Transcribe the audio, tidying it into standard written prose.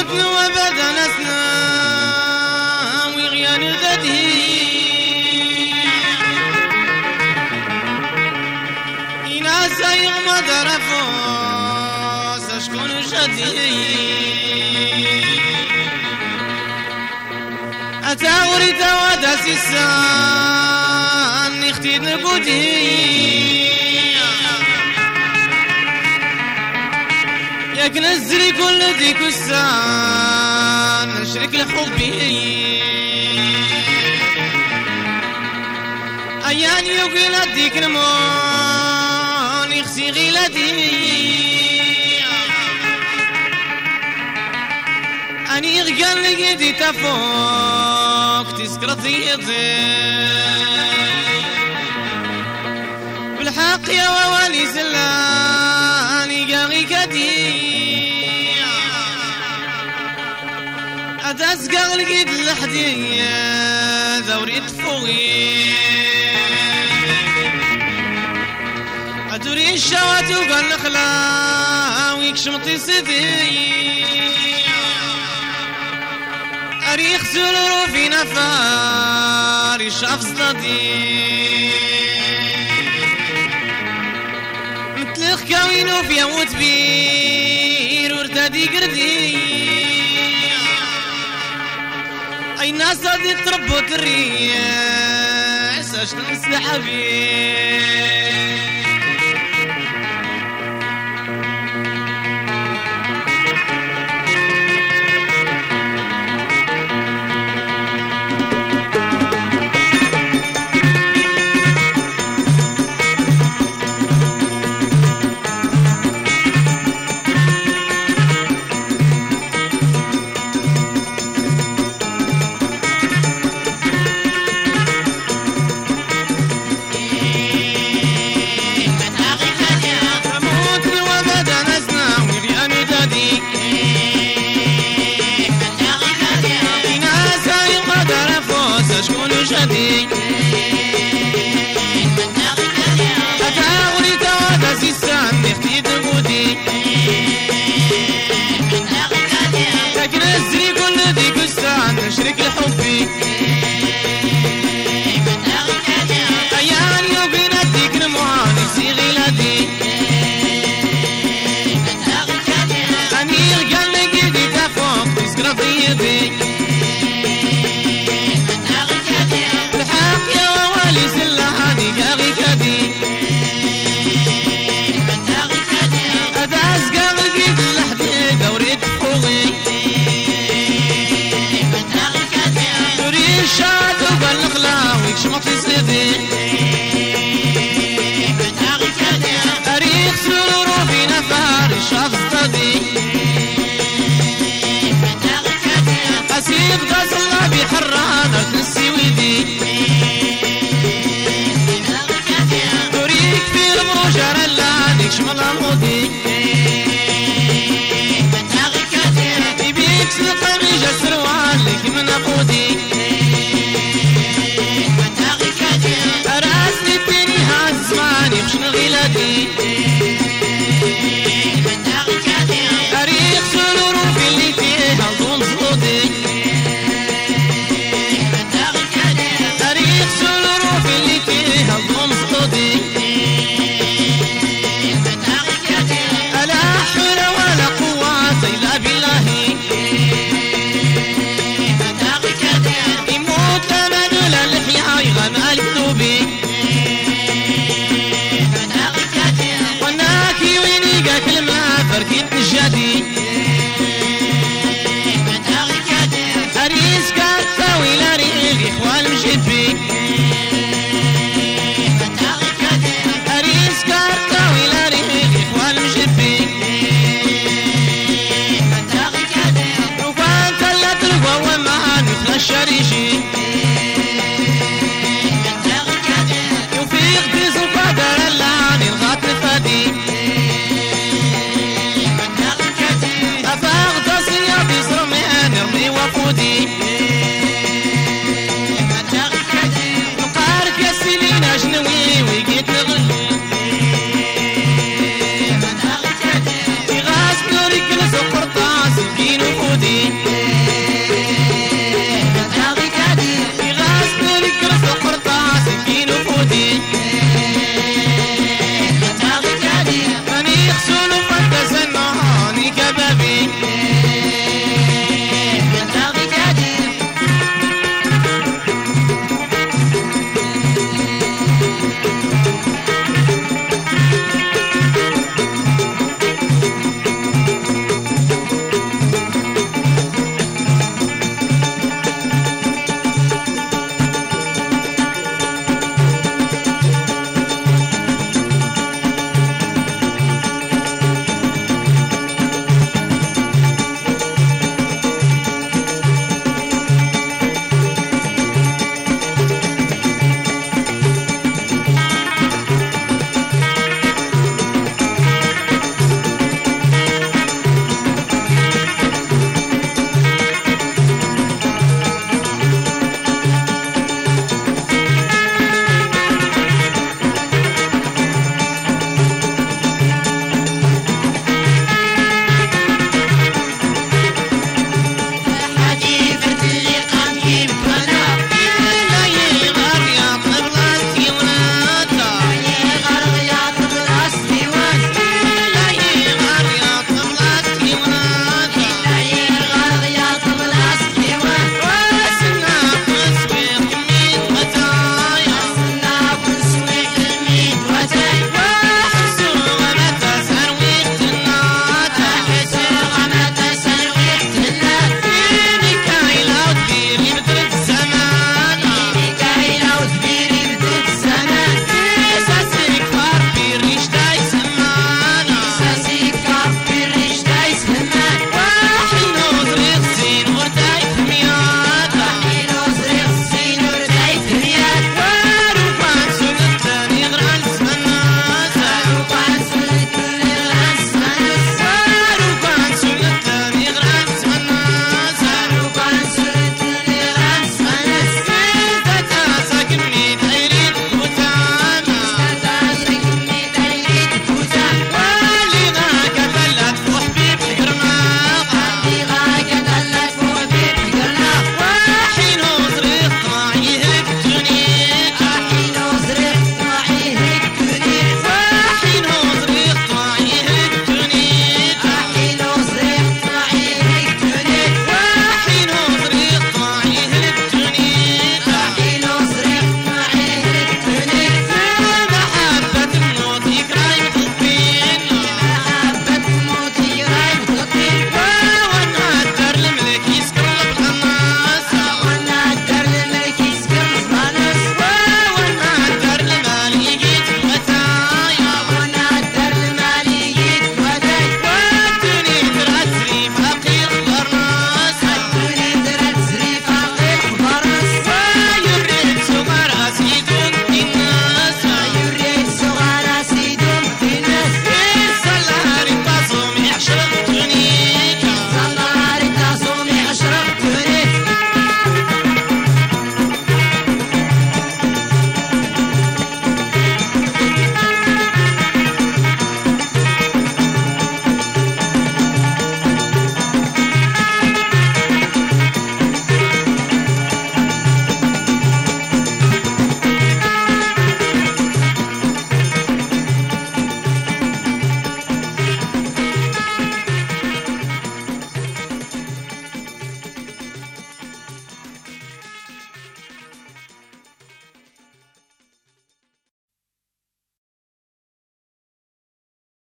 موتنا وبدا نسنا وغيان ذاته إنا سايغ ما درفوس أشكون شدي أتاوري توادا سيسان نختيد نقودي ياك نزري كل ديك السان نشرك لحبي أيان يوكل أديك نمون يخسي غيلتي أني غقال لقيتي تفوق تسكرتي بالحق يا ووالي سلاني قاغي كدي أتسقى لقيت اللحدي ذوري تفوقي أدوري الشوات وقال نخلا ويكشمطي سيدي أريخ سرور في نفار الشخص ضدي مثلخ كوينو في يموت بير وارتدي قردي أي ناس هذي تربو تريس أشتغل سحبي أتاوري توادا سيسان نختي دقودي لكن أزري كل ديك السان نشرك لحبي أيان يوبين أديك نموان نفسي غيلاتي أني غقال لقيتي تفوق تسكرة في يدي شمط سيدي أريخ سرور في نفار الشخص ضدي أسيق داس الله بحرانة السويدي تريك في المرجر اللي شمال عمودي